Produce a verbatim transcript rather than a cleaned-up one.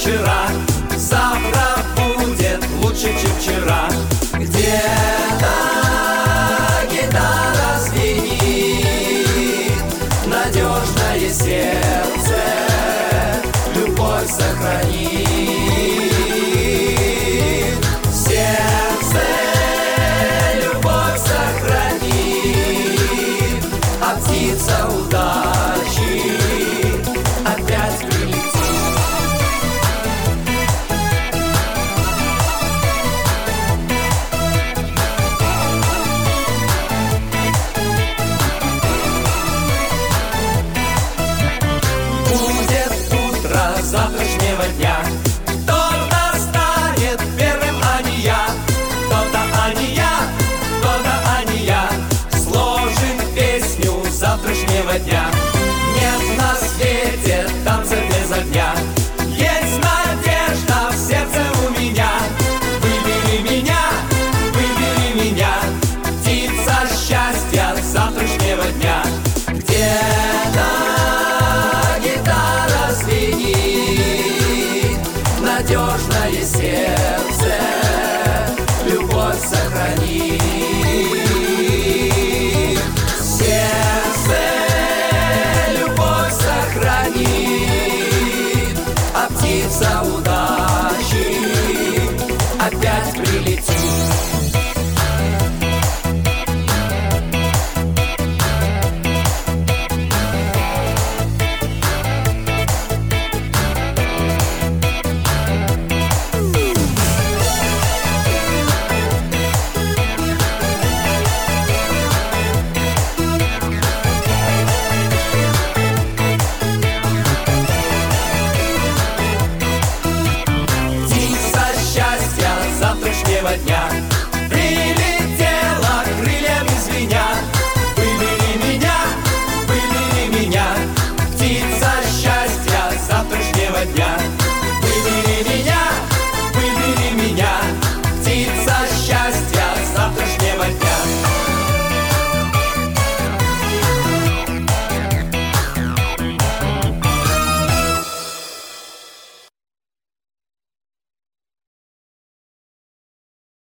вчера, завтра будет лучше, чем вчера. Где-то гитара звенит, надежное сердце любовь сохранит. Сердце любовь сохранит, а птица удачи опять прилетит. Будет утро завтрашнего дня, кто-то станет первым, а не я. Кто-то, а не я, кто-то, а не я. Сложим песню завтрашнего дня. Нет на свете танца без огня. Есть надежда в сердце у меня. Выбери меня, выбери меня, птица счастья завтрашнего дня. Где-то гитара звенит, надежное сердце любовь сохранит. Сердце любовь сохранит, а птица удачи опять прилетит. Завтрашнего дня прилетела крыльями звеня. Выбери меня, выбери меня, птица счастья завтрашнего дня. Выбери меня, выбери меня, птица счастья